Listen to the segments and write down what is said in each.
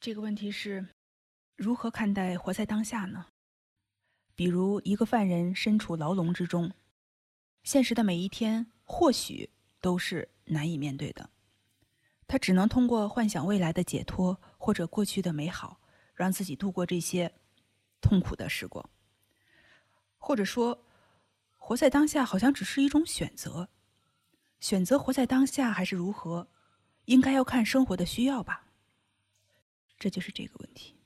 这个问题是如何看待活在当下呢？比如一个犯人身处牢笼之中，现实的每一天或许都是难以面对的，他只能通过幻想未来的解脱或者过去的美好，让自己度过这些痛苦的时光。或者说，活在当下好像只是一种选择，选择活在当下还是如何，应该要看生活的需要吧。这就是这个问题。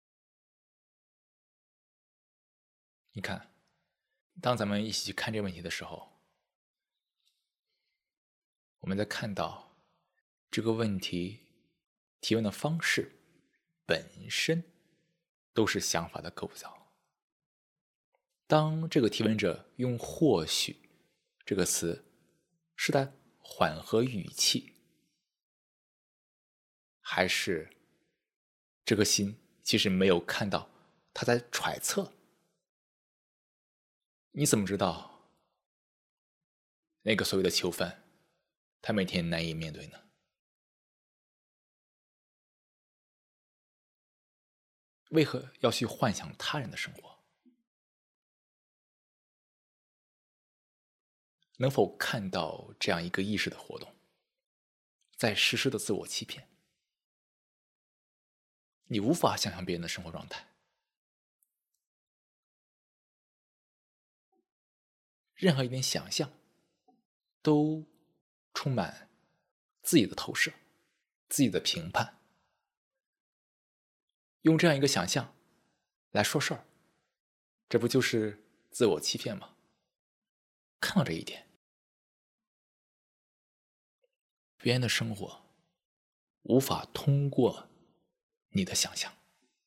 你看，当咱们一起去看这个问题的时候，我们在看到这个问题提问的方式本身都是想法的构造。当这个提问者用或许这个词，是在缓和语气，还是这颗心其实没有看到他在揣测？你怎么知道那个所谓的囚犯他每天难以面对呢？为何要去幻想他人的生活？能否看到这样一个意识的活动，在实施的自我欺骗？你无法想象别人的生活状态，任何一点想象都充满自己的投射、自己的评判。用这样一个想象来说事儿，这不就是自我欺骗吗？看到这一点，别人的生活无法通过你的想象，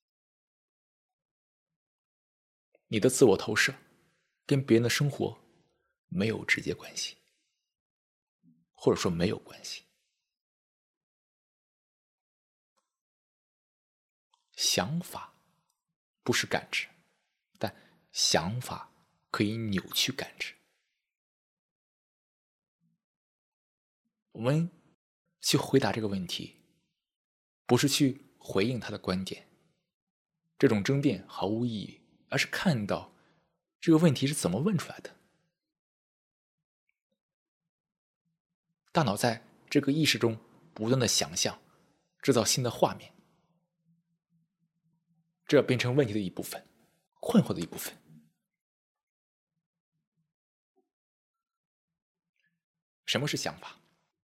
你的自我投射跟别人的生活没有直接关系，或者说没有关系。想法不是感知，但想法可以扭曲感知。我们去回答这个问题，不是去回应他的观点，这种争辩毫无意义，而是看到这个问题是怎么问出来的。大脑在这个意识中不断的想象，制造新的画面，这变成问题的一部分，困惑的一部分。什么是想法？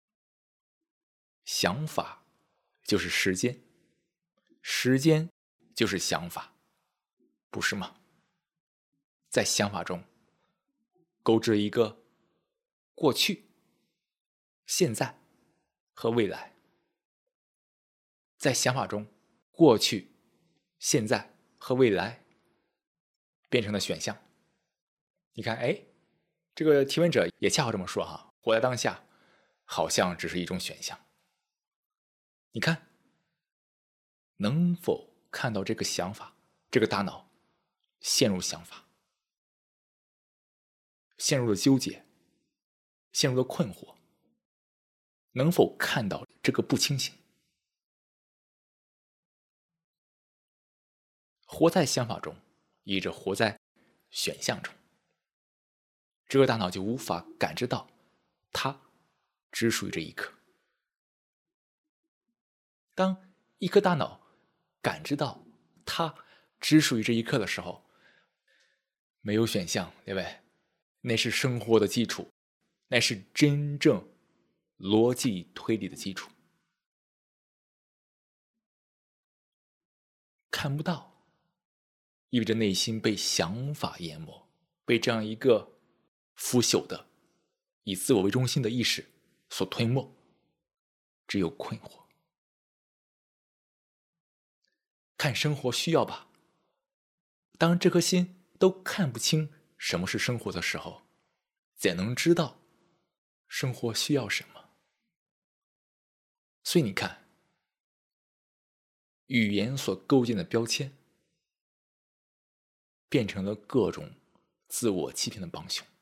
想法就是时间，时间就是想法，不是吗？在想法中勾织一个过去、现在和未来，在想法中过去、现在和未来变成了选项。你看，哎，这个提问者也恰好这么说哈，活在当下好像只是一种选项。你看，能否看到这个想法，这个大脑陷入想法，陷入了纠结，陷入了困惑，能否看到这个不清醒？活在想法中，意味着活在选项中，这个大脑就无法感知到它只属于这一刻。当一颗大脑感知到它只属于这一刻的时候，没有选项，对不对？那是生活的基础，那是真正逻辑推理的基础。看不到，意味着内心被想法淹没，被这样一个腐朽的、以自我为中心的意识所吞没，只有困惑。看生活需要吧。当这颗心都看不清什么是生活的时候，怎能知道生活需要什么？所以你看，语言所构建的标签，变成了各种自我欺骗的帮凶。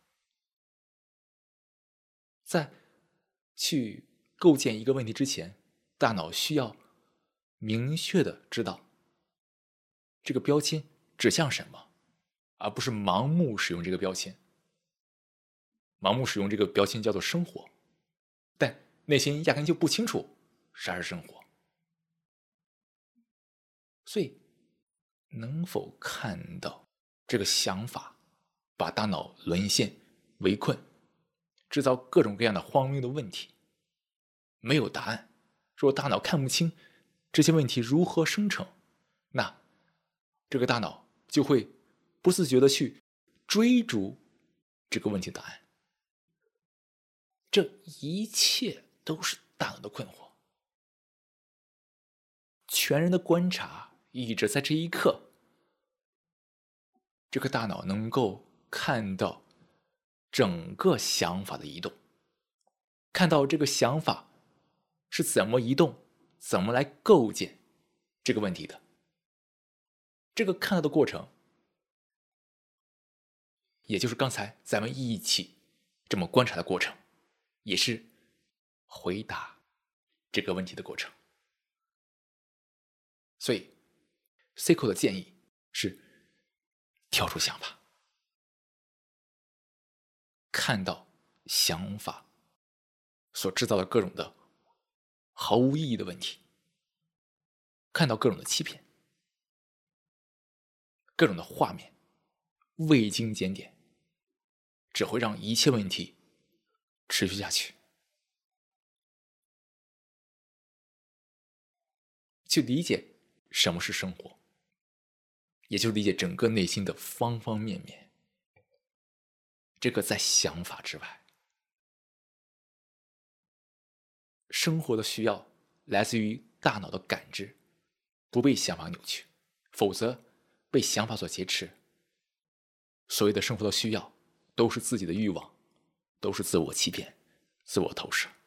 在去构建一个问题之前，大脑需要明确的知道这个标签指向什么，而不是盲目使用这个标签。盲目使用这个标签叫做生活，但内心压根就不清楚啥是生活。所以能否看到这个想法把大脑沦陷围困，制造各种各样的荒谬的问题，没有答案。如果大脑看不清这些问题如何生成，那这个大脑就会不自觉的去追逐这个问题的答案。这一切都是大脑的困惑。全人的观察意指在这一刻，这个大脑能够看到整个想法的移动，看到这个想法是怎么移动，怎么来构建这个问题的。这个看到的过程，也就是刚才咱们一起这么观察的过程，也是回答这个问题的过程。所以 Seiko 的建议是跳出想法，看到想法所制造的各种的毫无意义的问题，看到各种的欺骗，各种的画面，未经检点，只会让一切问题持续下去。去理解什么是生活，也就是理解整个内心的方方面面。这个在想法之外，生活的需要来自于大脑的感知，不被想法扭曲，否则被想法所劫持。所谓的生活的需要，都是自己的欲望，都是自我欺骗、自我投射。